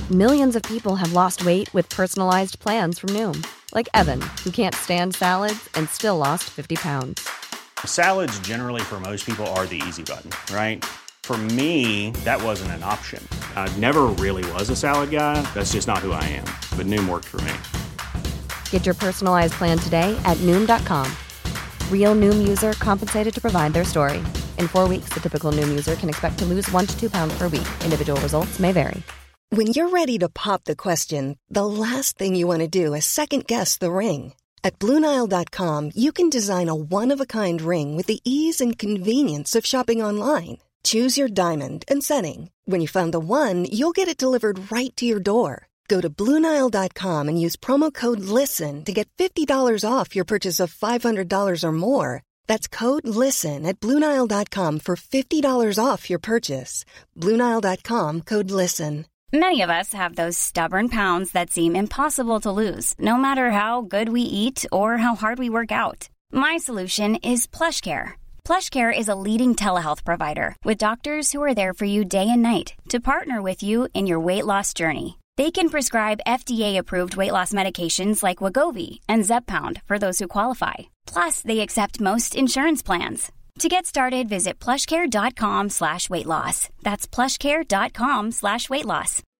Millions of people have lost weight with personalized plans from Noom. Like Evan, who can't stand salads and still lost 50 pounds. Salads generally for most people are the easy button, right? For me, that wasn't an option. I never really was a salad guy. That's just not who I am. But Noom worked for me. Get your personalized plan today at Noom.com. Real Noom user compensated to provide their story. In 4 weeks, the typical Noom user can expect to lose 1 to 2 pounds per week. Individual results may vary. When you're ready to pop the question, the last thing you want to do is second-guess the ring. At BlueNile.com, you can design a one-of-a-kind ring with the ease and convenience of shopping online. Choose your diamond and setting. When you find the one, you'll get it delivered right to your door. Go to BlueNile.com and use promo code LISTEN to get $50 off your purchase of $500 or more. That's code LISTEN at BlueNile.com for $50 off your purchase. BlueNile.com, code LISTEN. Many of us have those stubborn pounds that seem impossible to lose, no matter how good we eat or how hard we work out. My solution is PlushCare. PlushCare is a leading telehealth provider with doctors who are there for you day and night to partner with you in your weight loss journey. They can prescribe FDA-approved weight loss medications like Wegovy and Zepbound for those who qualify. Plus, they accept most insurance plans. To get started, visit plushcare.com/weightloss. That's plushcare.com/weightloss.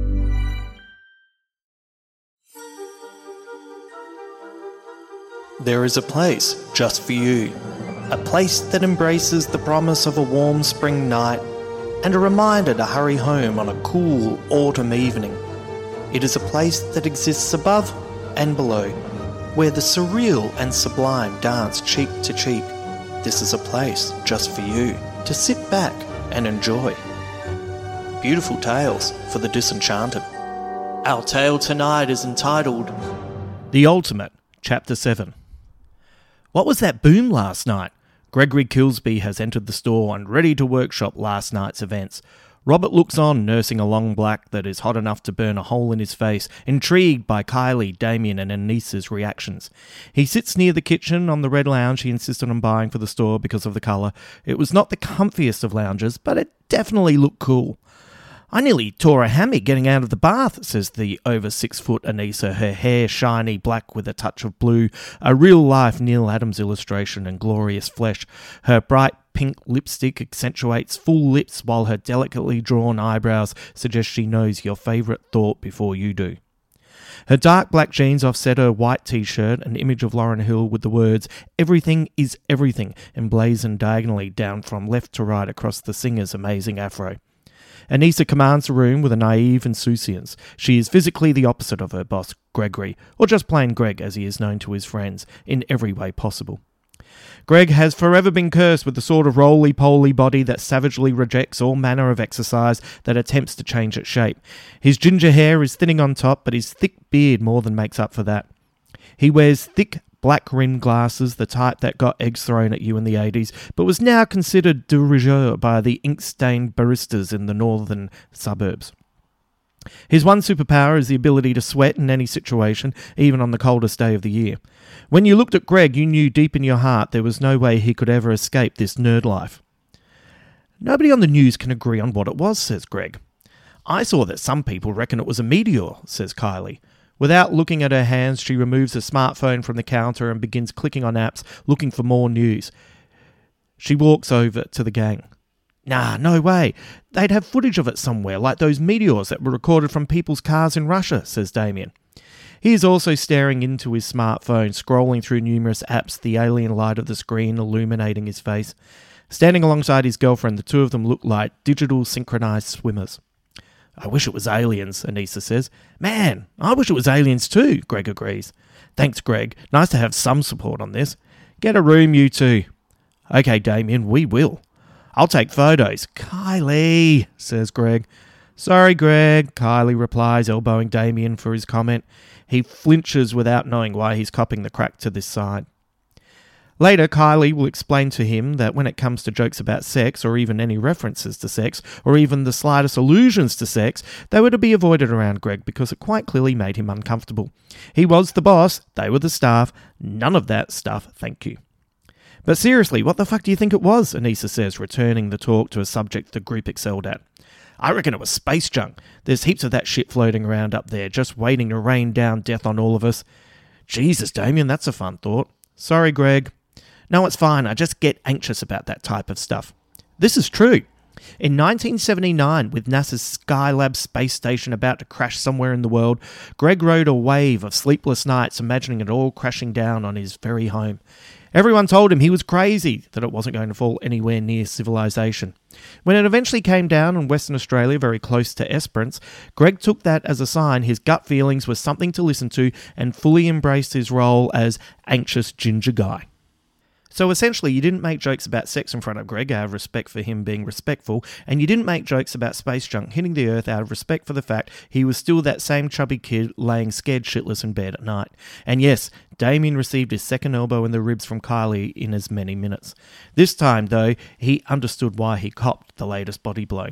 There is a place just for you. A place that embraces the promise of a warm spring night and a reminder to hurry home on a cool autumn evening. It is a place that exists above and below, where the surreal and sublime dance cheek to cheek. This is a place just for you to sit back and enjoy. Beautiful tales for the disenchanted. Our tale tonight is entitled The Ultimate, Chapter 7. What was that boom last night? Gregory Kilsby has entered the store and ready to workshop last night's events. Robert looks on, nursing a long black that is hot enough to burn a hole in his face, intrigued by Kylie, Damien and Anissa's reactions. He sits near the kitchen on the red lounge he insisted on buying for the store because of the colour. It was not the comfiest of lounges, but it definitely looked cool. I nearly tore a hammy getting out of the bath, says the over 6 foot Anissa, her hair shiny black with a touch of blue, a real-life Neil Adams illustration and glorious flesh. Her bright pink lipstick accentuates full lips while her delicately drawn eyebrows suggest she knows your favourite thought before you do. Her dark black jeans offset her white t-shirt, an image of Lauryn Hill with the words, "Everything is everything," emblazoned diagonally down from left to right across the singer's amazing afro. Anissa commands the room with a naive insouciance. She is physically the opposite of her boss, Gregory, or just plain Greg as he is known to his friends, in every way possible. Greg has forever been cursed with the sort of roly-poly body that savagely rejects all manner of exercise that attempts to change its shape. His ginger hair is thinning on top, but his thick beard more than makes up for that. He wears thick, black-rimmed glasses, the type that got eggs thrown at you in the 80s, but was now considered de rigueur by the ink-stained baristas in the northern suburbs. His one superpower is the ability to sweat in any situation, even on the coldest day of the year. When you looked at Greg, you knew deep in your heart there was no way he could ever escape this nerd life. Nobody on the news can agree on what it was, says Greg. I saw that some people reckon it was a meteor, says Kylie. Without looking at her hands, she removes her smartphone from the counter and begins clicking on apps, looking for more news. She walks over to the gang. Nah, no way. They'd have footage of it somewhere, like those meteors that were recorded from people's cars in Russia, says Damien. He is also staring into his smartphone, scrolling through numerous apps, the alien light of the screen illuminating his face. Standing alongside his girlfriend, the two of them look like digital synchronized swimmers. I wish it was aliens, Anissa says. Man, I wish it was aliens too, Greg agrees. Thanks, Greg. Nice to have some support on this. Get a room, you two. Okay, Damien, we will. I'll take photos. Kylie, says Greg. Sorry, Greg, Kylie replies, elbowing Damien for his comment. He flinches without knowing why he's copping the crack to this side. Later, Kylie will explain to him that when it comes to jokes about sex, or even any references to sex, or even the slightest allusions to sex, they were to be avoided around Greg because it quite clearly made him uncomfortable. He was the boss, they were the staff, none of that stuff, thank you. But seriously, what the fuck do you think it was? Anissa says, returning the talk to a subject the group excelled at. I reckon it was space junk. There's heaps of that shit floating around up there, just waiting to rain down death on all of us. Jesus, Damien, that's a fun thought. Sorry, Greg. No, it's fine. I just get anxious about that type of stuff. This is true. In 1979, with NASA's Skylab space station about to crash somewhere in the world, Greg rode a wave of sleepless nights imagining it all crashing down on his very home. Everyone told him he was crazy, that it wasn't going to fall anywhere near civilization. When it eventually came down in Western Australia, very close to Esperance, Greg took that as a sign his gut feelings were something to listen to and fully embraced his role as anxious ginger guy. So essentially, you didn't make jokes about sex in front of Greg out of respect for him being respectful, and you didn't make jokes about space junk hitting the Earth out of respect for the fact he was still that same chubby kid laying scared shitless in bed at night. And yes, Damien received his second elbow in the ribs from Kylie in as many minutes. This time, though, he understood why he copped the latest body blow.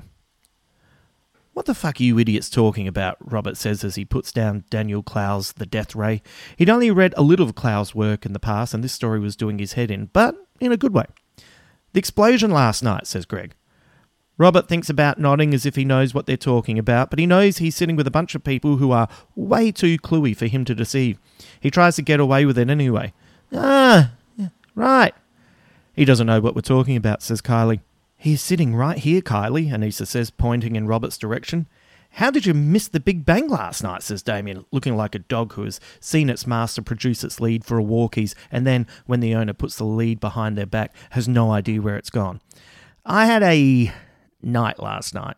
What the fuck are you idiots talking about? Robert says as he puts down Daniel Clowes' The Death Ray. He'd only read a little of Clowes' work in the past, and this story was doing his head in, but in a good way. The explosion last night, says Greg. Robert thinks about nodding as if he knows what they're talking about, but he knows he's sitting with a bunch of people who are way too cluey for him to deceive. He tries to get away with it anyway. Ah, right. He doesn't know what we're talking about, says Kylie. He's sitting right here, Kylie, Anissa says, pointing in Robert's direction. How did you miss the Big Bang last night, says Damien, looking like a dog who has seen its master produce its lead for a walkies, and then, when the owner puts the lead behind their back, has no idea where it's gone. I had a night last night.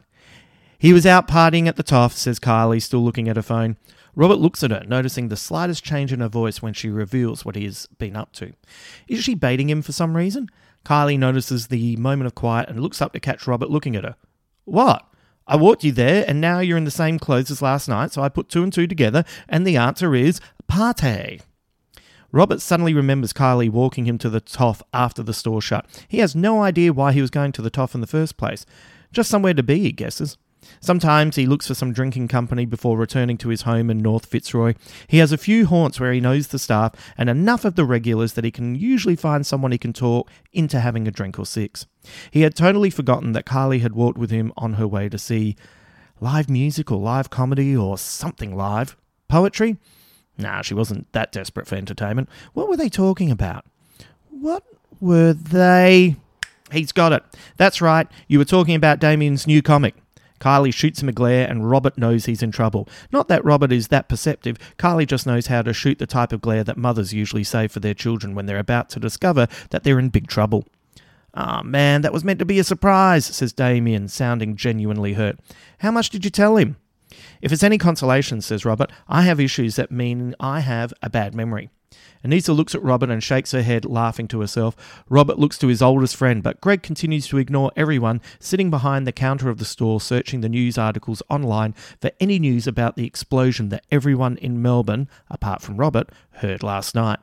He was out partying at the Toff, says Kylie, still looking at her phone. Robert looks at her, noticing the slightest change in her voice when she reveals what he has been up to. Is she baiting him for some reason? Kylie notices the moment of quiet and looks up to catch Robert looking at her. What? I walked you there and now you're in the same clothes as last night, so I put two and two together and the answer is party. Robert suddenly remembers Kylie walking him to the Toff after the store shut. He has no idea why he was going to the Toff in the first place. Just somewhere to be, he guesses. Sometimes he looks for some drinking company before returning to his home in North Fitzroy. He has a few haunts where he knows the staff and enough of the regulars that he can usually find someone he can talk into having a drink or six. He had totally forgotten that Kylie had walked with him on her way to see live music or live comedy or something live. Poetry? Nah, she wasn't that desperate for entertainment. What were they talking about? What were they? He's got it. That's right. You were talking about Damien's new comic. Kylie shoots him a glare and Robert knows he's in trouble. Not that Robert is that perceptive, Kylie just knows how to shoot the type of glare that mothers usually save for their children when they're about to discover that they're in big trouble. "Ah, man, that was meant to be a surprise," says Damien, sounding genuinely hurt. "How much did you tell him?" "If it's any consolation," says Robert, "I have issues that mean I have a bad memory." Anissa looks at Robert and shakes her head, laughing to herself. Robert looks to his oldest friend, but Greg continues to ignore everyone sitting behind the counter of the store searching the news articles online for any news about the explosion that everyone in Melbourne, apart from Robert, heard last night.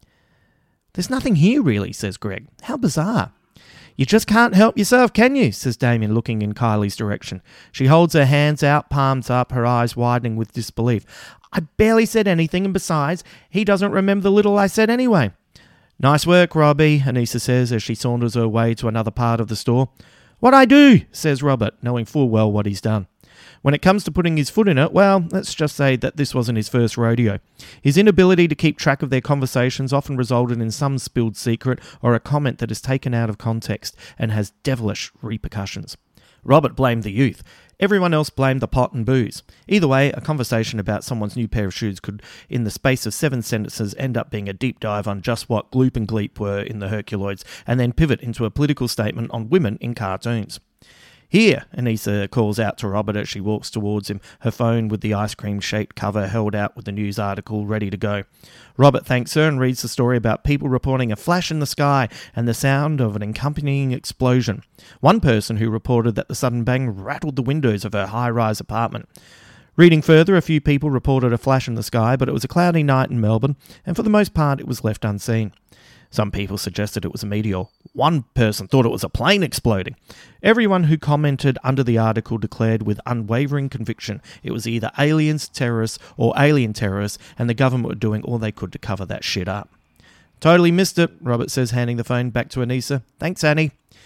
"There's nothing here really," says Greg. "How bizarre." "You just can't help yourself, can you?" says Damien, looking in Kylie's direction. She holds her hands out, palms up, her eyes widening with disbelief. "I barely said anything, and besides, he doesn't remember the little I said anyway." "Nice work, Robbie," Anissa says as she saunters her way to another part of the store. "What'd I do?" says Robert, knowing full well what he's done. When it comes to putting his foot in it, well, let's just say that this wasn't his first rodeo. His inability to keep track of their conversations often resulted in some spilled secret or a comment that is taken out of context and has devilish repercussions. Robert blamed the youth. Everyone else blamed the pot and booze. Either way, a conversation about someone's new pair of shoes could, in the space of 7 sentences, end up being a deep dive on just what Gloop and Gleep were in the Herculoids, and then pivot into a political statement on women in cartoons. "Here," Anissa calls out to Robert as she walks towards him, her phone with the ice cream-shaped cover held out with the news article ready to go. Robert thanks her and reads the story about people reporting a flash in the sky and the sound of an accompanying explosion. One person who reported that the sudden bang rattled the windows of her high-rise apartment. Reading further, a few people reported a flash in the sky, but it was a cloudy night in Melbourne, and for the most part it was left unseen. Some people suggested it was a meteor. One person thought it was a plane exploding. Everyone who commented under the article declared with unwavering conviction it was either aliens, terrorists, or alien terrorists, and the government were doing all they could to cover that shit up. "Totally missed it," Robert says, handing the phone back to Anissa. "Thanks, Annie."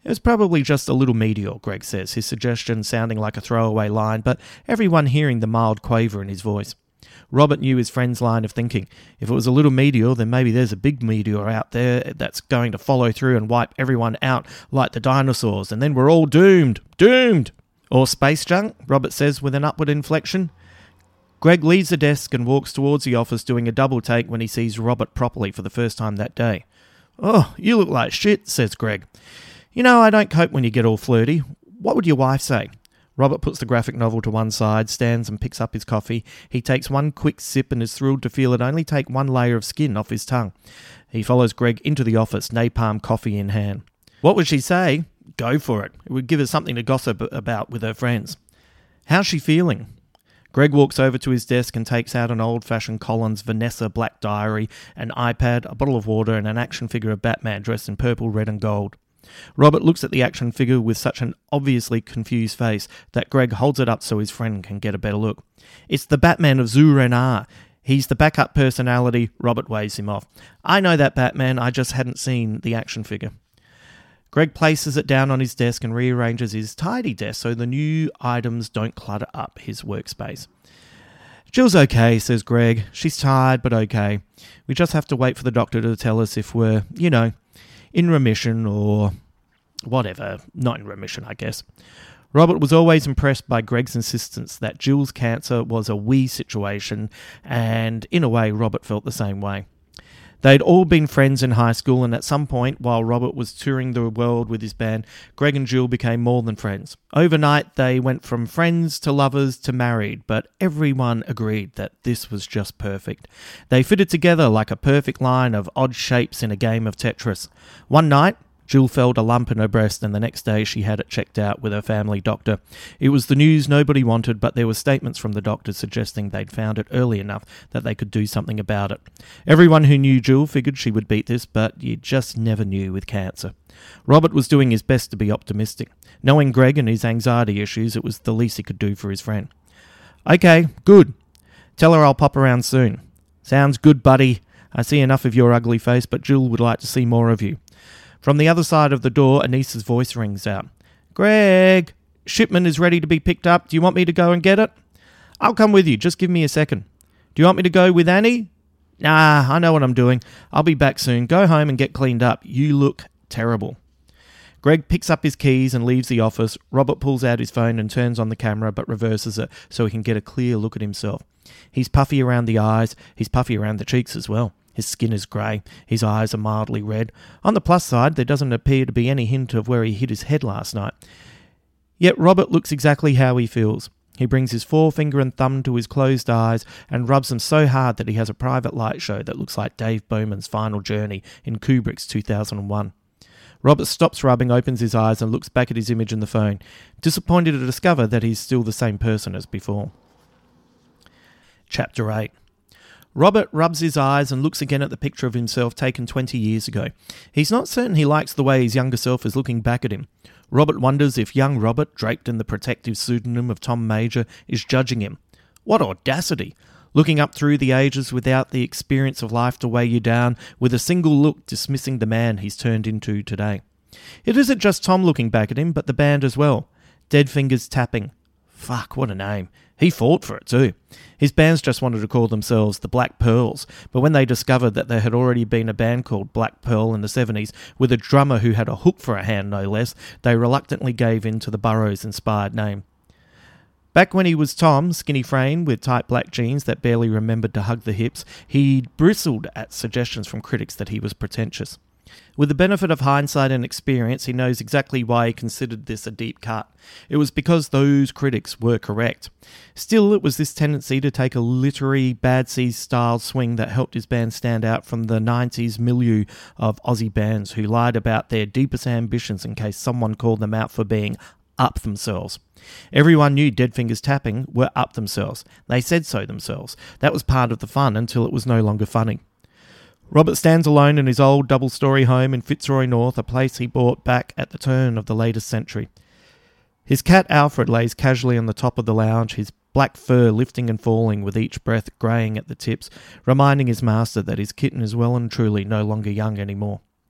It was probably just a little meteor, Greg says, his suggestion sounding like a throwaway line, but everyone hearing the mild quaver in his voice. Robert knew his friend's line of thinking. If it was a little meteor, then maybe there's a big meteor out there that's going to follow through and wipe everyone out like the dinosaurs, and then we're all doomed. Doomed! Or space junk, Robert says with an upward inflection. Greg leaves the desk and walks towards the office, doing a double take when he sees Robert properly for the first time that day. "Oh, you look like shit," says Greg. "You know, I don't cope when you get all flirty. What would your wife say?" Robert puts the graphic novel to one side, stands and picks up his coffee. He takes one quick sip and is thrilled to feel it only take one layer of skin off his tongue. He follows Greg into the office, napalm coffee in hand. What would she say? Go for it. It would give her something to gossip about with her friends. How's she feeling? Greg walks over to his desk and takes out an old-fashioned Collins Vanessa black diary, an iPad, a bottle of water and an action figure of Batman dressed in purple, red and gold. Robert looks at the action figure with such an obviously confused face that Greg holds it up so his friend can get a better look. It's the Batman of Zur-En-Arrh. He's the backup personality. Robert waves him off. I know that Batman, I just hadn't seen the action figure. Greg places it down on his desk and rearranges his tidy desk so the new items don't clutter up his workspace. Jill's okay, says Greg. She's tired, but okay. We just have to wait for the doctor to tell us if we're, in remission or whatever. Not in remission, I guess. Robert was always impressed by Greg's insistence that Jill's cancer was a we situation, and in a way, Robert felt the same way. They'd all been friends in high school, and at some point, while Robert was touring the world with his band, Greg and Jill became more than friends. Overnight, they went from friends to lovers to married, but everyone agreed that this was just perfect. They fitted together like a perfect line of odd shapes in a game of Tetris. One night, Jill felt a lump in her breast, and the next day she had it checked out with her family doctor. It was the news nobody wanted, but there were statements from the doctor suggesting they'd found it early enough that they could do something about it. Everyone who knew Jill figured she would beat this, but you just never knew with cancer. Robert was doing his best to be optimistic. Knowing Greg and his anxiety issues, it was the least he could do for his friend. Okay, good. Tell her I'll pop around soon. Sounds good, buddy. I see enough of your ugly face, but Jill would like to see more of you. From the other side of the door, Anissa's voice rings out. Greg, shipment is ready to be picked up. Do you want me to go and get it? I'll come with you. Just give me a second. Do you want me to go with Annie? Nah, I know what I'm doing. I'll be back soon. Go home and get cleaned up. You look terrible. Greg picks up his keys and leaves the office. Robert pulls out his phone and turns on the camera but reverses it so he can get a clear look at himself. He's puffy around the eyes. He's puffy around the cheeks as well. His skin is grey. His eyes are mildly red. On the plus side, there doesn't appear to be any hint of where he hit his head last night. Yet Robert looks exactly how he feels. He brings his forefinger and thumb to his closed eyes and rubs them so hard that he has a private light show that looks like Dave Bowman's Final Journey in Kubrick's 2001. Robert stops rubbing, opens his eyes and looks back at his image in the phone, disappointed to discover that he's still the same person as before. Chapter 8. Robert rubs his eyes and looks again at the picture of himself taken 20 years ago. He's not certain he likes the way his younger self is looking back at him. Robert wonders if young Robert, draped in the protective pseudonym of Tom Major, is judging him. What audacity! Looking up through the ages without the experience of life to weigh you down, with a single look dismissing the man he's turned into today. It isn't just Tom looking back at him, but the band as well. Dead Fingers Tapping. Fuck, what a name. He fought for it too. His bands just wanted to call themselves the Black Pearls, but when they discovered that there had already been a band called Black Pearl in the 70s, with a drummer who had a hook for a hand no less, they reluctantly gave in to the Burroughs-inspired name. Back when he was Tom, skinny frame with tight black jeans that barely remembered to hug the hips, he bristled at suggestions from critics that he was pretentious. With the benefit of hindsight and experience, he knows exactly why he considered this a deep cut. It was because those critics were correct. Still, it was this tendency to take a literary Bad Seeds-style swing that helped his band stand out from the 90s milieu of Aussie bands who lied about their deepest ambitions in case someone called them out for being up themselves. Everyone knew Dead Fingers Tapping were up themselves. They said so themselves. That was part of the fun until it was no longer funny. Robert stands alone in his old double-storey home in Fitzroy North, a place he bought back at the turn of the latest century. His cat Alfred lays casually on the top of the lounge, his black fur lifting and falling with each breath greying at the tips, reminding his master that his kitten is well and truly no longer young anymore.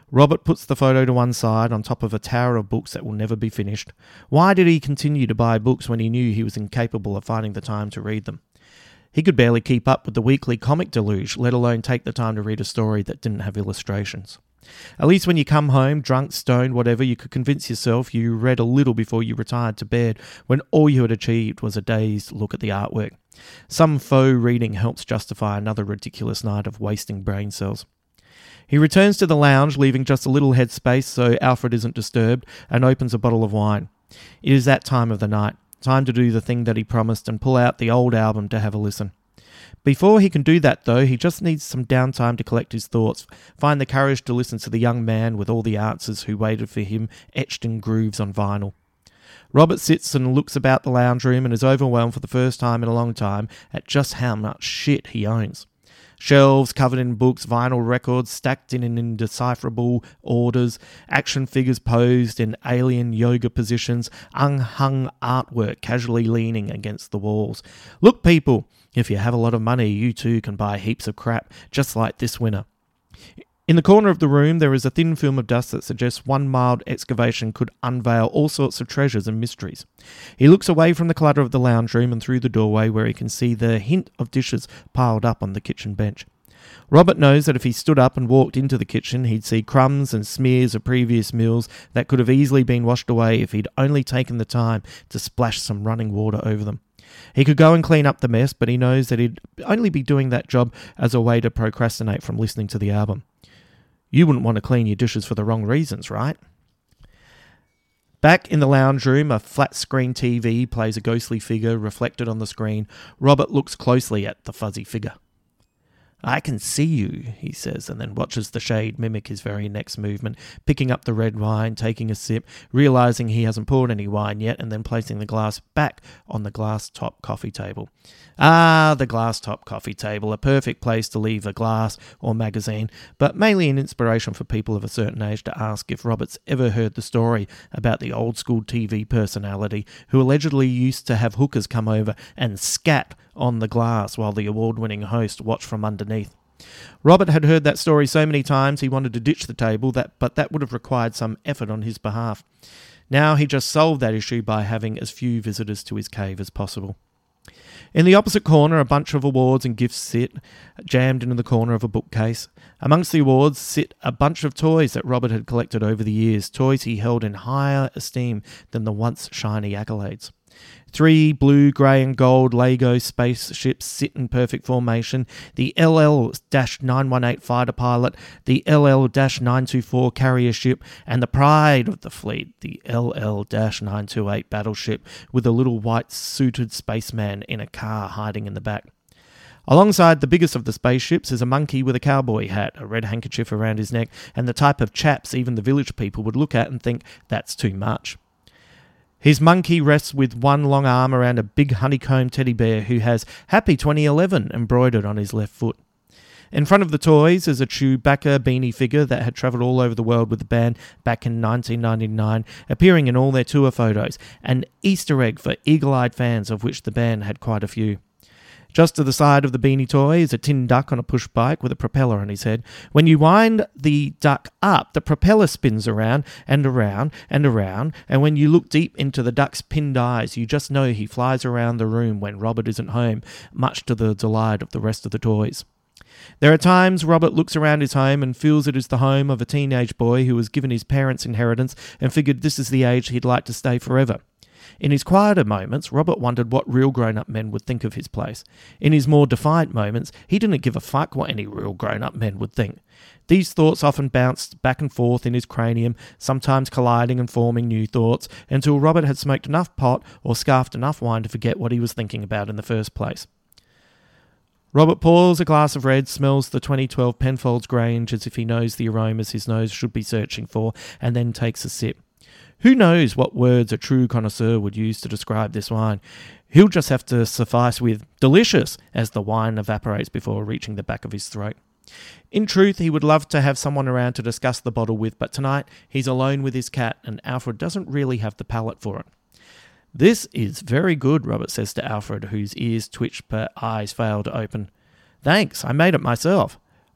Robert puts the photo to one side on top of a tower of books that will never be finished. Why did he continue to buy books when he knew he was incapable of finding the time to read them? He could barely keep up with the weekly comic deluge, let alone take the time to read a story that didn't have illustrations. At least when you come home, drunk, stoned, whatever, you could convince yourself you read a little before you retired to bed, when all you had achieved was a dazed look at the artwork. Some faux reading helps justify another ridiculous night of wasting brain cells. He returns to the lounge, leaving just a little headspace so Alfred isn't disturbed, and opens a bottle of wine. It is that time of the night, time to do the thing that he promised and pull out the old album to have a listen. Before he can do that, though, he just needs some downtime to collect his thoughts, find the courage to listen to the young man with all the answers who waited for him etched in grooves on vinyl. Robert sits and looks about the lounge room and is overwhelmed for the first time in a long time at just how much shit he owns. Shelves covered in books, vinyl records stacked in indecipherable orders, action figures posed in alien yoga positions, unhung artwork casually leaning against the walls. Look, people, if you have a lot of money, you too can buy heaps of crap, just like this winner. In the corner of the room, there is a thin film of dust that suggests one mild excavation could unveil all sorts of treasures and mysteries. He looks away from the clutter of the lounge room and through the doorway where he can see the hint of dishes piled up on the kitchen bench. Robert knows that if he stood up and walked into the kitchen, he'd see crumbs and smears of previous meals that could have easily been washed away if he'd only taken the time to splash some running water over them. He could go and clean up the mess, but he knows that he'd only be doing that job as a way to procrastinate from listening to the album. You wouldn't want to clean your dishes for the wrong reasons, right? Back in the lounge room, a flat-screen TV plays a ghostly figure reflected on the screen. Robert looks closely at the fuzzy figure. "I can see you," he says, and then watches the shade mimic his very next movement, picking up the red wine, taking a sip, realising he hasn't poured any wine yet, and then placing the glass back on the glass-top coffee table. Ah, the glass-top coffee table, a perfect place to leave a glass or magazine, but mainly an inspiration for people of a certain age to ask if Robert's ever heard the story about the old-school TV personality who allegedly used to have hookers come over and scat on the glass while the award-winning host watched from underneath. Robert had heard that story so many times he wanted to ditch the table, but that would have required some effort on his behalf. Now he just solved that issue by having as few visitors to his cave as possible. In the opposite corner, a bunch of awards and gifts sit, jammed into the corner of a bookcase. Amongst the awards sit a bunch of toys that Robert had collected over the years, toys he held in higher esteem than the once shiny accolades. 3 blue, grey and gold Lego spaceships sit in perfect formation. The LL-918 fighter pilot, the LL-924 carrier ship, and the pride of the fleet, the LL-928 battleship, with a little white suited spaceman in a car hiding in the back. Alongside the biggest of the spaceships is a monkey with a cowboy hat, a red handkerchief around his neck, and the type of chaps even the village people would look at and think, that's too much. His monkey rests with one long arm around a big honeycomb teddy bear who has Happy 2011 embroidered on his left foot. In front of the toys is a Chewbacca beanie figure that had travelled all over the world with the band back in 1999, appearing in all their tour photos, an Easter egg for eagle-eyed fans of which the band had quite a few. Just to the side of the beanie toy is a tin duck on a push bike with a propeller on his head. When you wind the duck up, the propeller spins around and around and around, and when you look deep into the duck's pinned eyes, you just know he flies around the room when Robert isn't home, much to the delight of the rest of the toys. There are times Robert looks around his home and feels it is the home of a teenage boy who was given his parents' inheritance and figured this is the age he'd like to stay forever. In his quieter moments, Robert wondered what real grown-up men would think of his place. In his more defiant moments, he didn't give a fuck what any real grown-up men would think. These thoughts often bounced back and forth in his cranium, sometimes colliding and forming new thoughts, until Robert had smoked enough pot or scarfed enough wine to forget what he was thinking about in the first place. Robert pours a glass of red, smells the 2012 Penfolds Grange as if he knows the aromas his nose should be searching for, and then takes a sip. Who knows what words a true connoisseur would use to describe this wine? He'll just have to suffice with delicious as the wine evaporates before reaching the back of his throat. In truth, he would love to have someone around to discuss the bottle with, but tonight he's alone with his cat and Alfred doesn't really have the palate for it. "This is very good," Robert says to Alfred, whose ears twitch but eyes fail to open. "Thanks, I made it myself.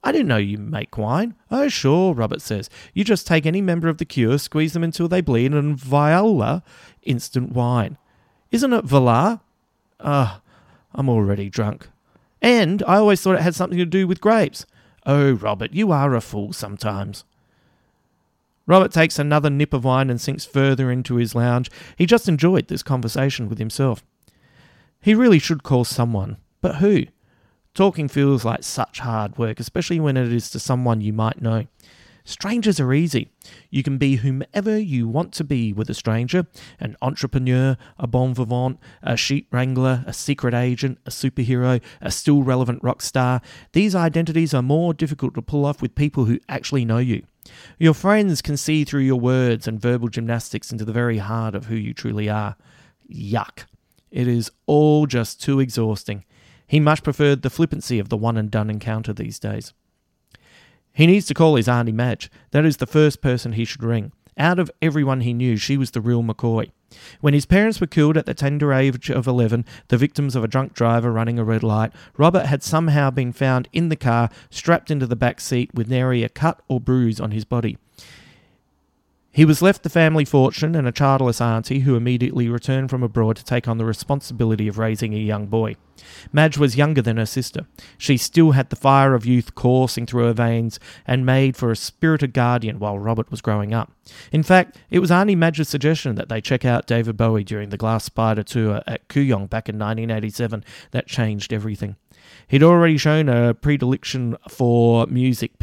I didn't know you make wine. Oh, sure, Robert says. You just take any member of the Cure, squeeze them until they bleed, and voila, instant wine. Isn't it voila? I'm already drunk. And I always thought it had something to do with grapes. Oh, Robert, you are a fool sometimes. Robert takes another nip of wine and sinks further into his lounge. He just enjoyed this conversation with himself. He really should call someone, but who? Talking feels like such hard work, especially when it is to someone you might know. Strangers are easy. You can be whomever you want to be with a stranger, an entrepreneur, a bon vivant, a sheep wrangler, a secret agent, a superhero, a still relevant rock star. These identities are more difficult to pull off with people who actually know you. Your friends can see through your words and verbal gymnastics into the very heart of who you truly are. Yuck. It is all just too exhausting. He much preferred the flippancy of the one-and-done encounter these days. He needs to call his Auntie Madge. That is the first person he should ring. Out of everyone he knew, she was the real McCoy. When his parents were killed at the tender age of 11, the victims of a drunk driver running a red light, Robert had somehow been found in the car, strapped into the back seat with nary a cut or bruise on his body. He was left the family fortune and a childless auntie who immediately returned from abroad to take on the responsibility of raising a young boy. Madge was younger than her sister. She still had the fire of youth coursing through her veins and made for a spirited guardian while Robert was growing up. In fact, it was Auntie Madge's suggestion that they check out David Bowie during the Glass Spider tour at Kooyong back in 1987 that changed everything. He'd already shown a predilection for music.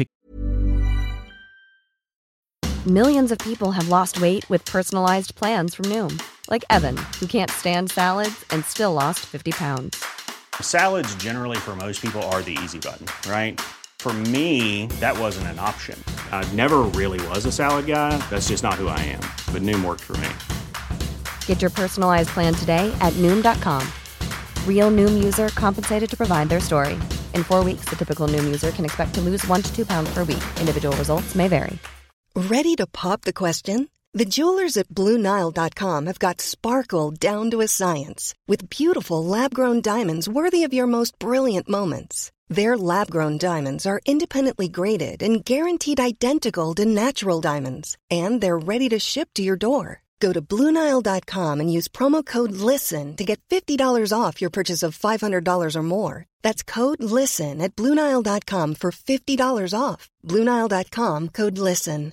Millions of people have lost weight with personalized plans from Noom. Like Evan, who can't stand salads and still lost 50 pounds. Salads generally for most people are the easy button, right? For me, that wasn't an option. I never really was a salad guy. That's just not who I am. But Noom worked for me. Get your personalized plan today at Noom.com. Real Noom user compensated to provide their story. In 4 weeks, the typical Noom user can expect to lose 1 to 2 pounds per week. Individual results may vary. Ready to pop the question? The jewelers at BlueNile.com have got sparkle down to a science with beautiful lab-grown diamonds worthy of your most brilliant moments. Their lab-grown diamonds are independently graded and guaranteed identical to natural diamonds, and they're ready to ship to your door. Go to BlueNile.com and use promo code LISTEN to get $50 off your purchase of $500 or more. That's code LISTEN at BlueNile.com for $50 off. BlueNile.com, code LISTEN.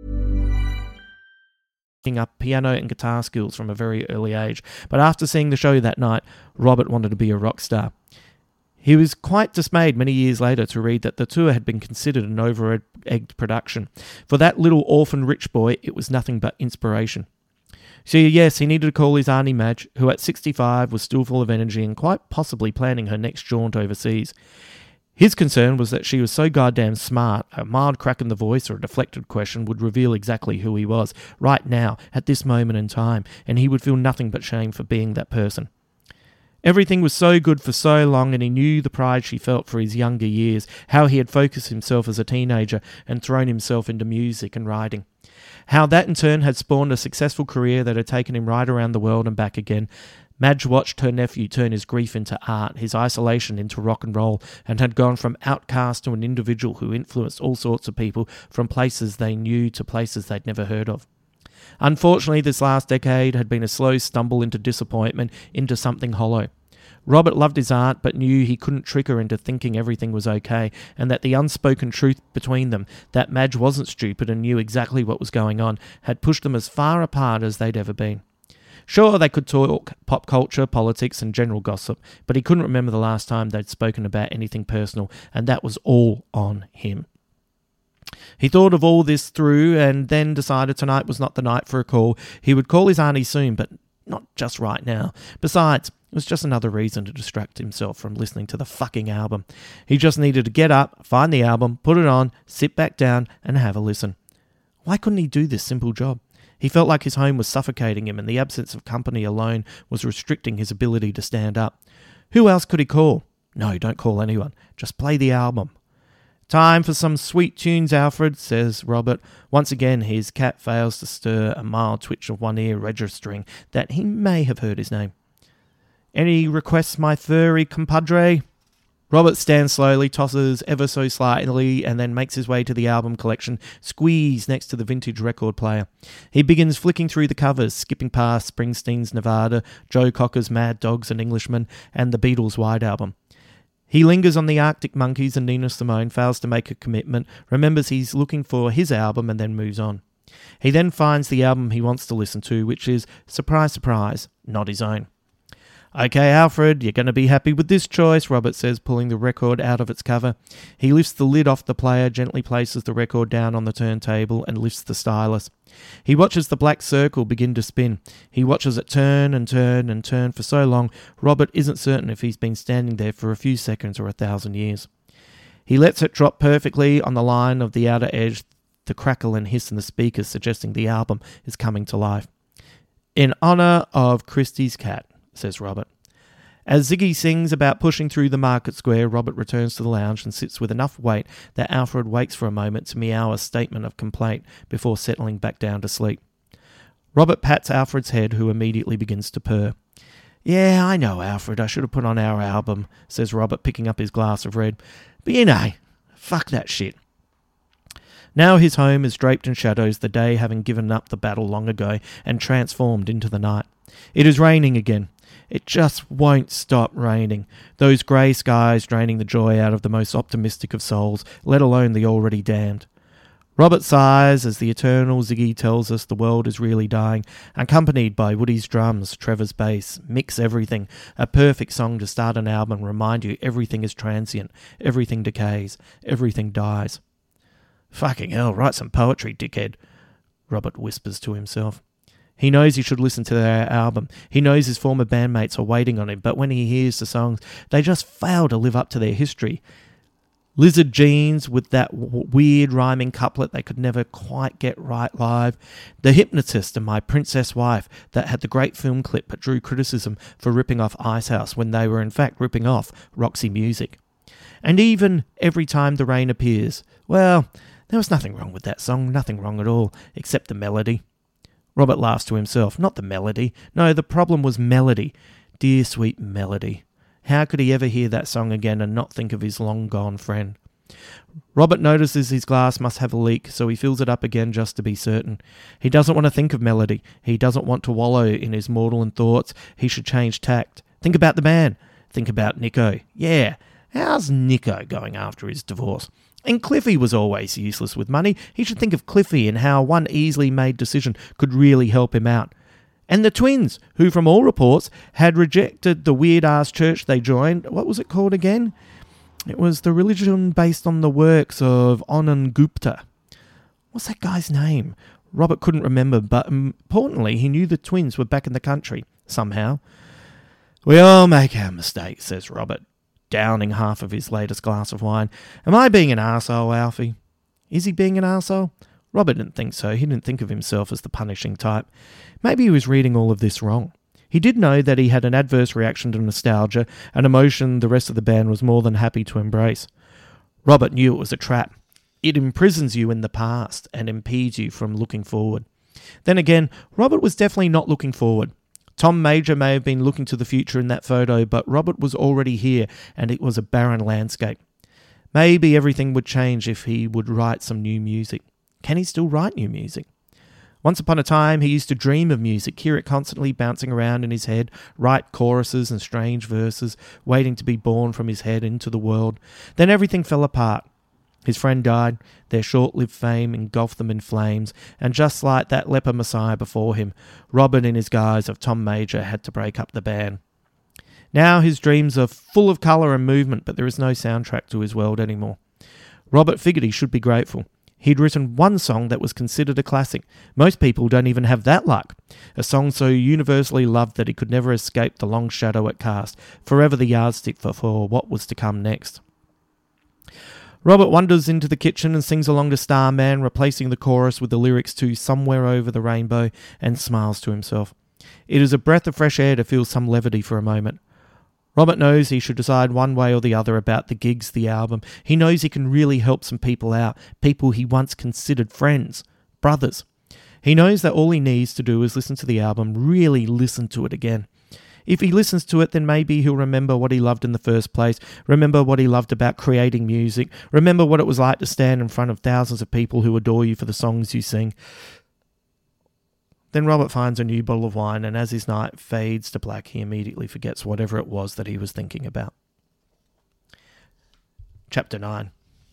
Up piano and guitar skills from a very early age, but after seeing the show that night, Robert wanted to be a rock star. He was quite dismayed many years later to read that the tour had been considered an over-egged production. For that little orphan rich boy, it was nothing but inspiration. So yes, he needed to call his Auntie Madge, who at 65 was still full of energy and quite possibly planning her next jaunt overseas. His concern was that she was so goddamn smart, a mild crack in the voice or a deflected question would reveal exactly who he was, right now, at this moment in time, and he would feel nothing but shame for being that person. Everything was so good for so long, and he knew the pride she felt for his younger years, how he had focused himself as a teenager and thrown himself into music and writing. How that in turn had spawned a successful career that had taken him right around the world and back again. Madge watched her nephew turn his grief into art, his isolation into rock and roll, and had gone from outcast to an individual who influenced all sorts of people from places they knew to places they'd never heard of. Unfortunately, this last decade had been a slow stumble into disappointment, into something hollow. Robert loved his aunt, but knew he couldn't trick her into thinking everything was okay, and that the unspoken truth between them, that Madge wasn't stupid and knew exactly what was going on, had pushed them as far apart as they'd ever been. Sure, they could talk pop culture, politics, and general gossip, but he couldn't remember the last time they'd spoken about anything personal, and that was all on him. He thought of all this through and then decided tonight was not the night for a call. He would call his auntie soon, but not just right now. Besides, it was just another reason to distract himself from listening to the fucking album. He just needed to get up, find the album, put it on, sit back down, and have a listen. Why couldn't he do this simple job? He felt like his home was suffocating him and the absence of company alone was restricting his ability to stand up. Who else could he call? No, don't call anyone. Just play the album. Time for some sweet tunes, Alfred, says Robert. Once again, his cat fails to stir, a mild twitch of one ear registering that he may have heard his name. Any requests, my furry compadre? Robert stands slowly, tosses ever so slightly, and then makes his way to the album collection, squeezed next to the vintage record player. He begins flicking through the covers, skipping past Springsteen's Nevada, Joe Cocker's Mad Dogs and Englishmen, and the Beatles' White Album. He lingers on the Arctic Monkeys and Nina Simone, fails to make a commitment, remembers he's looking for his album, and then moves on. He then finds the album he wants to listen to, which is, surprise, surprise, not his own. "Okay, Alfred, you're going to be happy with this choice," Robert says, pulling the record out of its cover. He lifts the lid off the player, gently places the record down on the turntable, and lifts the stylus. He watches the black circle begin to spin. He watches it turn and turn and turn for so long, Robert isn't certain if he's been standing there for a few seconds or 1,000 years. He lets it drop perfectly on the line of the outer edge, the crackle and hiss in the speakers suggesting the album is coming to life. "In honour of Christie's cat," says Robert. As Ziggy sings about pushing through the market square, Robert returns to the lounge and sits with enough weight that Alfred wakes for a moment to meow a statement of complaint before settling back down to sleep. Robert pats Alfred's head, who immediately begins to purr. "Yeah, I know, Alfred, I should have put on our album," says Robert, picking up his glass of red. "But you know, fuck that shit." Now his home is draped in shadows, the day having given up the battle long ago and transformed into the night. It is raining again. It just won't stop raining. Those grey skies draining the joy out of the most optimistic of souls, let alone the already damned. Robert sighs as the eternal Ziggy tells us the world is really dying, accompanied by Woody's drums, Trevor's bass, Mick's everything, a perfect song to start an album and remind you everything is transient, everything decays, everything dies. "Fucking hell, write some poetry, dickhead," Robert whispers to himself. He knows he should listen to their album. He knows his former bandmates are waiting on him, but when he hears the songs, they just fail to live up to their history. Lizard Jeans with that weird rhyming couplet they could never quite get right live. The Hypnotist and My Princess Wife that had the great film clip but drew criticism for ripping off Icehouse when they were in fact ripping off Roxy Music. And even Every Time the Rain Appears. Well, there was nothing wrong with that song, nothing wrong at all, except the melody. Robert laughs to himself. Not the melody. No, the problem was melody. Dear sweet melody. How could he ever hear that song again and not think of his long-gone friend? Robert notices his glass must have a leak, so he fills it up again just to be certain. He doesn't want to think of melody. He doesn't want to wallow in his maudlin thoughts. He should change tact. Think about the man. Think about Nico. Yeah, how's Nico going after his divorce? And Cliffy was always useless with money. He should think of Cliffy and how one easily made decision could really help him out. And the twins, who from all reports had rejected the weird-ass church they joined. What was it called again? It was the religion based on the works of Anand Gupta. What's that guy's name? Robert couldn't remember, but importantly, he knew the twins were back in the country, somehow. "We all make our mistakes," says Robert, downing half of his latest glass of wine. "Am I being an arsehole, Alfie?" Is he being an arsehole? Robert didn't think so. He didn't think of himself as the punishing type. Maybe he was reading all of this wrong. He did know that he had an adverse reaction to nostalgia, an emotion the rest of the band was more than happy to embrace. Robert knew it was a trap. It imprisons you in the past and impedes you from looking forward. Then again, Robert was definitely not looking forward. Tom Major may have been looking to the future in that photo, but Robert was already here, and it was a barren landscape. Maybe everything would change if he would write some new music. Can he still write new music? Once upon a time, he used to dream of music, hear it constantly bouncing around in his head, write choruses and strange verses, waiting to be born from his head into the world. Then everything fell apart. His friend died, their short-lived fame engulfed them in flames, and just like that leper messiah before him, Robert in his guise of Tom Major had to break up the band. Now his dreams are full of colour and movement, but there is no soundtrack to his world anymore. Robert figured he should be grateful. He'd written one song that was considered a classic. Most people don't even have that luck. A song so universally loved that it could never escape the long shadow it cast, forever the yardstick for what was to come next. Robert wanders into the kitchen and sings along to Starman, replacing the chorus with the lyrics to Somewhere Over the Rainbow, and smiles to himself. It is a breath of fresh air to feel some levity for a moment. Robert knows he should decide one way or the other about the gigs, the album. He knows he can really help some people out, people he once considered friends, brothers. He knows that all he needs to do is listen to the album, really listen to it again. If he listens to it, then maybe he'll remember what he loved in the first place, remember what he loved about creating music, remember what it was like to stand in front of thousands of people who adore you for the songs you sing. Then Robert finds a new bottle of wine, and as his night fades to black, he immediately forgets whatever it was that he was thinking about. Chapter 9.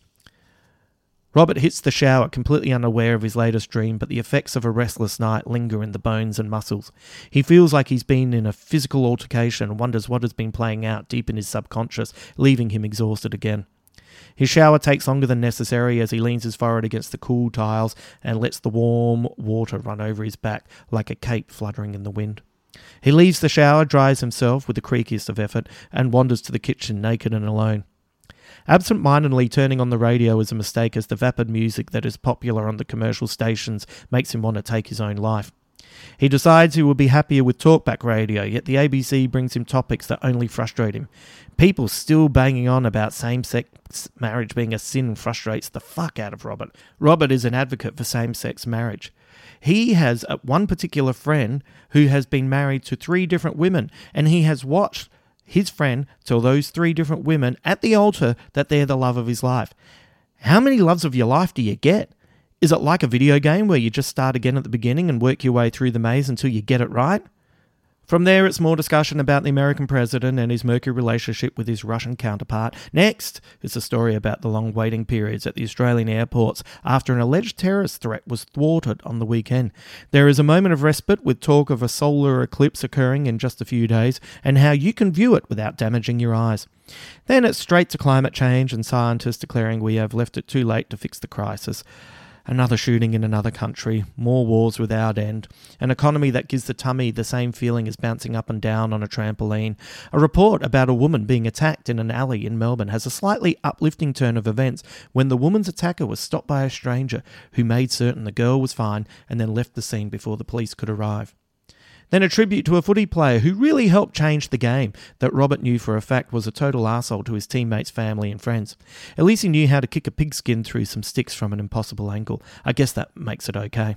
Robert hits the shower, completely unaware of his latest dream, but the effects of a restless night linger in the bones and muscles. He feels like he's been in a physical altercation and wonders what has been playing out deep in his subconscious, leaving him exhausted again. His shower takes longer than necessary as he leans his forehead against the cool tiles and lets the warm water run over his back like a cape fluttering in the wind. He leaves the shower, dries himself with the creakiest of effort, and wanders to the kitchen naked and alone. Absent-mindedly turning on the radio is a mistake, as the vapid music that is popular on the commercial stations makes him want to take his own life. He decides he will be happier with talkback radio, yet the ABC brings him topics that only frustrate him. People still banging on about same-sex marriage being a sin frustrates the fuck out of Robert. Robert is an advocate for same-sex marriage. He has one particular friend who has been married to 3 different women, and he has watched his friend tell those 3 different women at the altar that they're the love of his life. How many loves of your life do you get? Is it like a video game where you just start again at the beginning and work your way through the maze until you get it right? From there, it's more discussion about the American president and his murky relationship with his Russian counterpart. Next, it's a story about the long waiting periods at the Australian airports after an alleged terrorist threat was thwarted on the weekend. There is a moment of respite with talk of a solar eclipse occurring in just a few days and how you can view it without damaging your eyes. Then it's straight to climate change and scientists declaring we have left it too late to fix the crisis. Another shooting in another country, more wars without end, an economy that gives the tummy the same feeling as bouncing up and down on a trampoline. A report about a woman being attacked in an alley in Melbourne has a slightly uplifting turn of events when the woman's attacker was stopped by a stranger who made certain the girl was fine and then left the scene before the police could arrive. Then a tribute to a footy player who really helped change the game that Robert knew for a fact was a total arsehole to his teammates, family and friends. At least he knew how to kick a pigskin through some sticks from an impossible angle. I guess that makes it okay.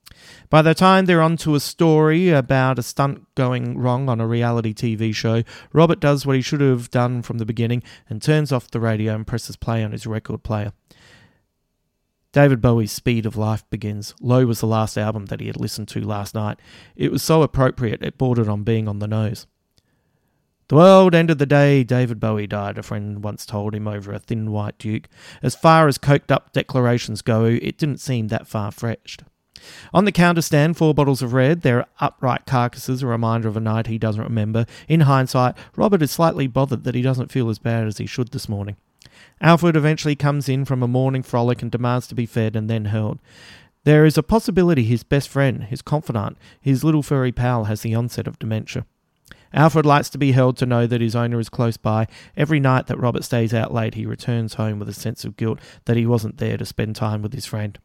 By the time they're on to a story about a stunt going wrong on a reality TV show, Robert does what he should have done from the beginning and turns off the radio and presses play on his record player. David Bowie's Speed of Life begins. Low was the last album that he had listened to last night. It was so appropriate it bordered on being on the nose. The world ended the day David Bowie died, a friend once told him over a thin white duke. As far as coked-up declarations go, it didn't seem that far-fetched. On the counter stand, 4 bottles of red, their upright carcasses, a reminder of a night he doesn't remember. In hindsight, Robert is slightly bothered that he doesn't feel as bad as he should this morning. Alfred eventually comes in from a morning frolic and demands to be fed and then held. There is a possibility his best friend, his confidant, his little furry pal has the onset of dementia. Alfred likes to be held to know that his owner is close by. Every night that Robert stays out late, he returns home with a sense of guilt that he wasn't there to spend time with his friend.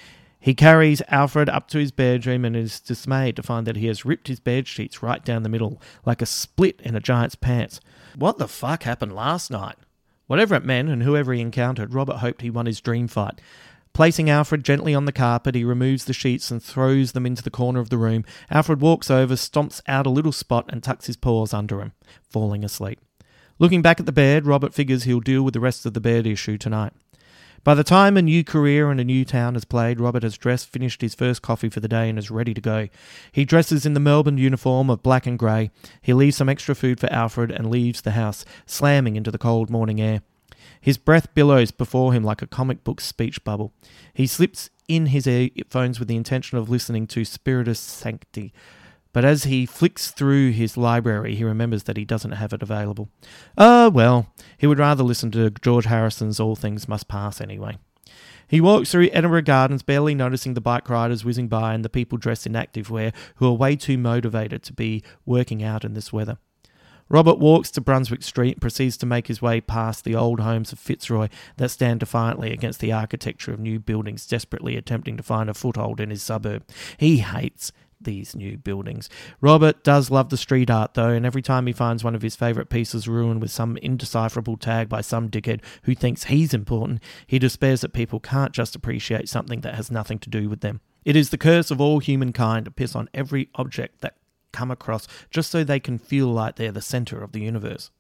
He carries Alfred up to his bedroom and is dismayed to find that he has ripped his bed sheets right down the middle, like a split in a giant's pants. What the fuck happened last night? Whatever it meant and whoever he encountered, Robert hoped he won his dream fight. Placing Alfred gently on the carpet, he removes the sheets and throws them into the corner of the room. Alfred walks over, stomps out a little spot and tucks his paws under him, falling asleep. Looking back at the bed, Robert figures he'll deal with the rest of the bed issue tonight. By the time a new career in a new town is played, Robert has dressed, finished his first coffee for the day and is ready to go. He dresses in the Melbourne uniform of black and grey. He leaves some extra food for Alfred and leaves the house, slamming into the cold morning air. His breath billows before him like a comic book speech bubble. He slips in his earphones with the intention of listening to Spiritus Sancti. But as he flicks through his library, he remembers that he doesn't have it available. Oh, well, he would rather listen to George Harrison's All Things Must Pass anyway. He walks through Edinburgh Gardens, barely noticing the bike riders whizzing by and the people dressed in activewear who are way too motivated to be working out in this weather. Robert walks to Brunswick Street and proceeds to make his way past the old homes of Fitzroy that stand defiantly against the architecture of new buildings desperately attempting to find a foothold in his suburb. He hates these new buildings. Robert does love the street art though, and every time he finds one of his favourite pieces ruined with some indecipherable tag by some dickhead who thinks he's important, he despairs that people can't just appreciate something that has nothing to do with them. It is the curse of all humankind to piss on every object that come across just so they can feel like they're the centre of the universe.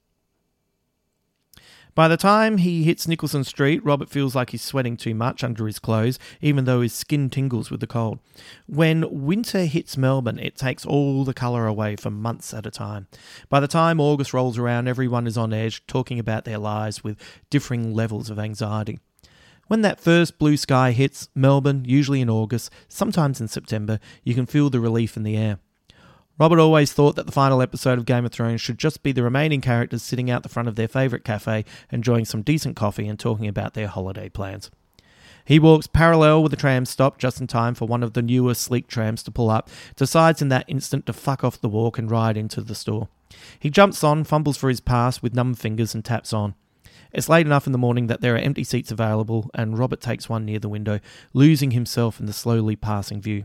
By the time he hits Nicholson Street, Robert feels like he's sweating too much under his clothes, even though his skin tingles with the cold. When winter hits Melbourne, it takes all the colour away for months at a time. By the time August rolls around, everyone is on edge, talking about their lives with differing levels of anxiety. When that first blue sky hits Melbourne, usually in August, sometimes in September, you can feel the relief in the air. Robert always thought that the final episode of Game of Thrones should just be the remaining characters sitting out the front of their favourite cafe, enjoying some decent coffee and talking about their holiday plans. He walks parallel with the tram stop just in time for one of the newer sleek trams to pull up, decides in that instant to fuck off the walk and ride into the store. He jumps on, fumbles for his pass with numb fingers and taps on. It's late enough in the morning that there are empty seats available, and Robert takes one near the window, losing himself in the slowly passing view.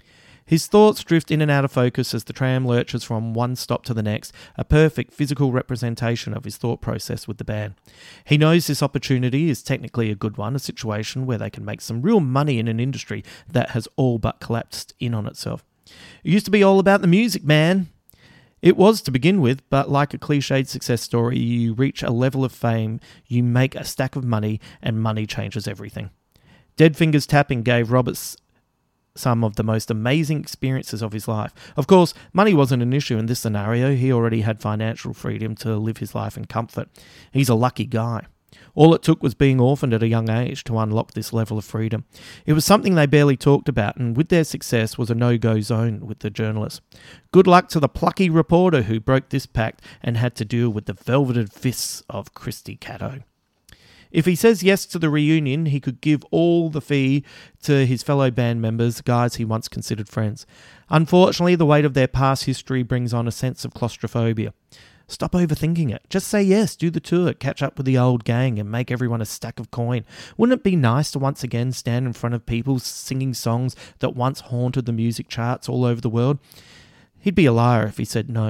His thoughts drift in and out of focus as the tram lurches from one stop to the next, a perfect physical representation of his thought process with the band. He knows this opportunity is technically a good one, a situation where they can make some real money in an industry that has all but collapsed in on itself. It used to be all about the music, man. It was to begin with, but like a cliched success story, you reach a level of fame, you make a stack of money, and money changes everything. Dead Fingers tapping gave Roberts some of the most amazing experiences of his life. Of course, money wasn't an issue in this scenario. He already had financial freedom to live his life in comfort. He's a lucky guy. All it took was being orphaned at a young age to unlock this level of freedom. It was something they barely talked about, and with their success was a no-go zone with the journalists. Good luck to the plucky reporter who broke this pact and had to deal with the velveted fists of Christy Caddo. If he says yes to the reunion, he could give all the fee to his fellow band members, guys he once considered friends. Unfortunately, the weight of their past history brings on a sense of claustrophobia. Stop overthinking it. Just say yes, do the tour, catch up with the old gang and make everyone a stack of coin. Wouldn't it be nice to once again stand in front of people singing songs that once haunted the music charts all over the world? He'd be a liar if he said no.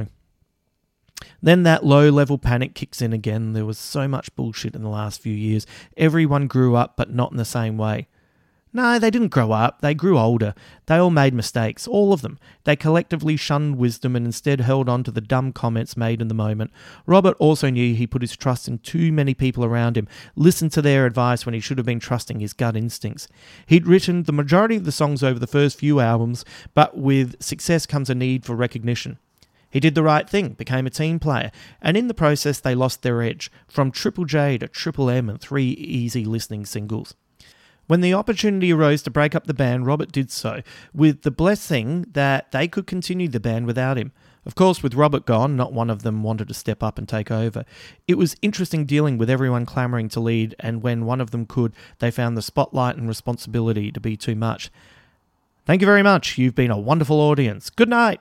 Then that low-level panic kicks in again. There was so much bullshit in the last few years. Everyone grew up, but not in the same way. No, they didn't grow up. They grew older. They all made mistakes, all of them. They collectively shunned wisdom and instead held on to the dumb comments made in the moment. Robert also knew he put his trust in too many people around him, listened to their advice when he should have been trusting his gut instincts. He'd written the majority of the songs over the first few albums, but with success comes a need for recognition. He did the right thing, became a team player, and in the process they lost their edge, from Triple J to Triple M and 3 easy listening singles. When the opportunity arose to break up the band, Robert did so, with the blessing that they could continue the band without him. Of course, with Robert gone, not one of them wanted to step up and take over. It was interesting dealing with everyone clamouring to lead, and when one of them could, they found the spotlight and responsibility to be too much. Thank you very much. You've been a wonderful audience. Good night.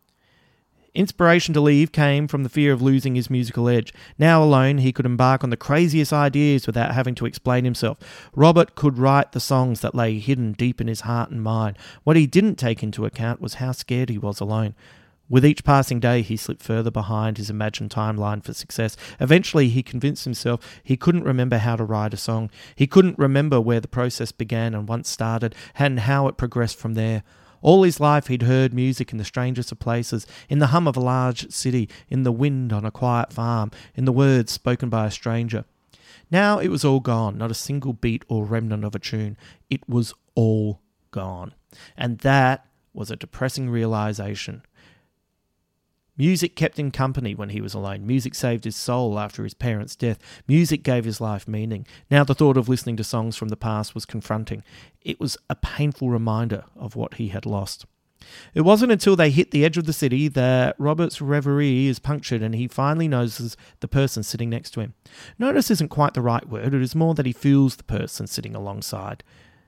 Inspiration to leave came from the fear of losing his musical edge. Now alone, he could embark on the craziest ideas without having to explain himself. Robert could write the songs that lay hidden deep in his heart and mind. What he didn't take into account was how scared he was alone. With each passing day, he slipped further behind his imagined timeline for success. Eventually, he convinced himself he couldn't remember how to write a song. He couldn't remember where the process began and once started, and how it progressed from there. All his life he'd heard music in the strangest of places, in the hum of a large city, in the wind on a quiet farm, in the words spoken by a stranger. Now it was all gone, not a single beat or remnant of a tune. It was all gone. And that was a depressing realisation. Music kept him company when he was alone. Music saved his soul after his parents' death. Music gave his life meaning. Now the thought of listening to songs from the past was confronting. It was a painful reminder of what he had lost. It wasn't until they hit the edge of the city that Robert's reverie is punctured and he finally notices the person sitting next to him. Notice isn't quite the right word. It is more that he feels the person sitting alongside.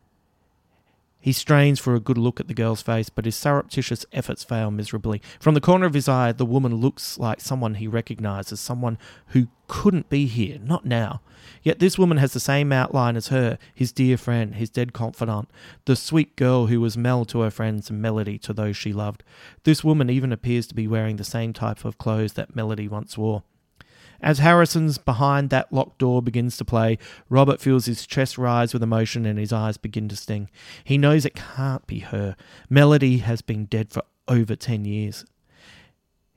He strains for a good look at the girl's face, but his surreptitious efforts fail miserably. From the corner of his eye, the woman looks like someone he recognises, someone who couldn't be here, not now. Yet this woman has the same outline as her, his dear friend, his dead confidant, the sweet girl who was Mel to her friends and Melody to those she loved. This woman even appears to be wearing the same type of clothes that Melody once wore. As Harrison's Behind That Locked Door begins to play, Robert feels his chest rise with emotion and his eyes begin to sting. He knows it can't be her. Melody has been dead for over 10 years.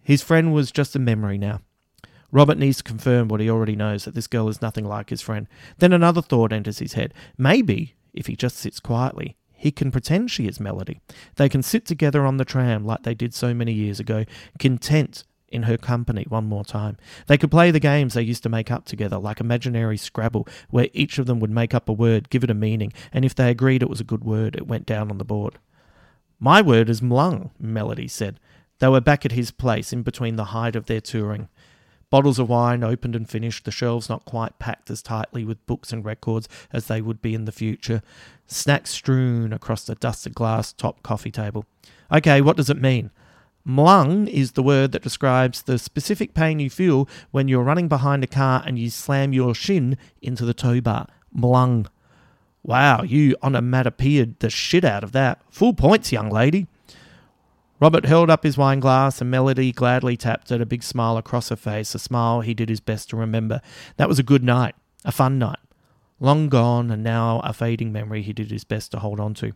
His friend was just a memory now. Robert needs to confirm what he already knows, that this girl is nothing like his friend. Then another thought enters his head. Maybe, if he just sits quietly, he can pretend she is Melody. They can sit together on the tram like they did so many years ago, content in her company one more time. They could play the games they used to make up together, like imaginary Scrabble, where each of them would make up a word, give it a meaning, and if they agreed it was a good word, it went down on the board. "My word is mlung," Melody said. They were back at his place, in between the height of their touring. Bottles of wine opened and finished, the shelves not quite packed as tightly with books and records as they would be in the future. Snacks strewn across the dusted glass-topped coffee table. "Okay, what does it mean?" "Mlung is the word that describes the specific pain you feel when you're running behind a car and you slam your shin into the tow bar. Mlung." "Wow, you onomatopoeia'd the shit out of that. Full points, young lady." Robert held up his wine glass and Melody gladly tapped it, a big smile across her face, a smile he did his best to remember. That was a good night, a fun night. Long gone and now a fading memory he did his best to hold on to.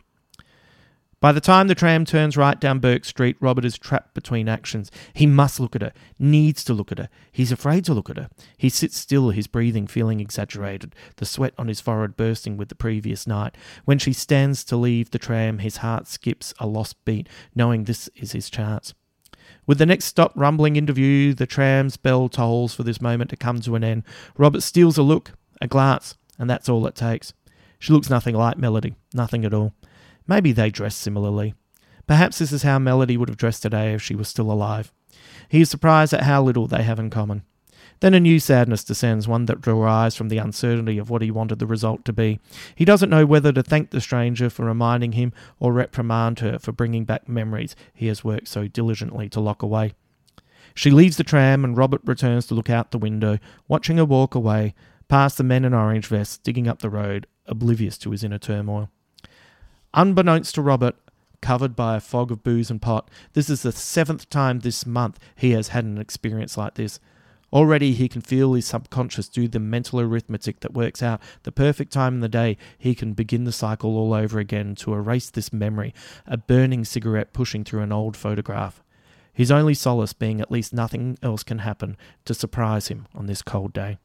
By the time the tram turns right down Burke Street, Robert is trapped between actions. He must look at her, needs to look at her. He's afraid to look at her. He sits still, his breathing feeling exaggerated, the sweat on his forehead bursting with the previous night. When she stands to leave the tram, his heart skips a lost beat, knowing this is his chance. With the next stop rumbling into view, the tram's bell tolls for this moment to come to an end. Robert steals a look, a glance, and that's all it takes. She looks nothing like Melody, nothing at all. Maybe they dress similarly. Perhaps this is how Melody would have dressed today if she was still alive. He is surprised at how little they have in common. Then a new sadness descends, one that derives from the uncertainty of what he wanted the result to be. He doesn't know whether to thank the stranger for reminding him or reprimand her for bringing back memories he has worked so diligently to lock away. She leaves the tram and Robert returns to look out the window, watching her walk away, past the men in orange vests digging up the road, oblivious to his inner turmoil. Unbeknownst to Robert, covered by a fog of booze and pot, this is the 7th time this month he has had an experience like this. Already he can feel his subconscious do the mental arithmetic that works out the perfect time in the day he can begin the cycle all over again to erase this memory, a burning cigarette pushing through an old photograph. His only solace being at least nothing else can happen to surprise him on this cold day.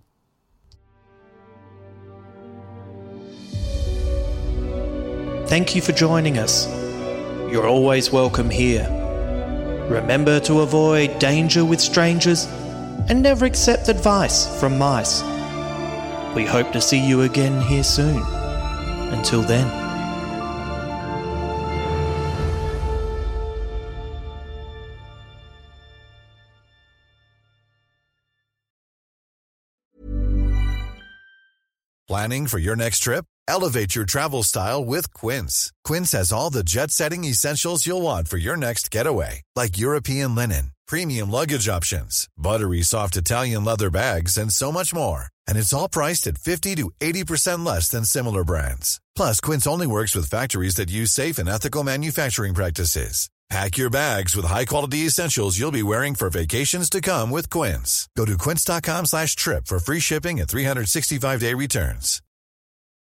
Thank you for joining us. You're always welcome here. Remember to avoid danger with strangers and never accept advice from mice. We hope to see you again here soon. Until then. Planning for your next trip? Elevate your travel style with Quince. Quince has all the jet-setting essentials you'll want for your next getaway, like European linen, premium luggage options, buttery soft Italian leather bags, and so much more. And it's all priced at 50 to 80% less than similar brands. Plus, Quince only works with factories that use safe and ethical manufacturing practices. Pack your bags with high-quality essentials you'll be wearing for vacations to come with Quince. Go to quince.com/trip for free shipping and 365-day returns.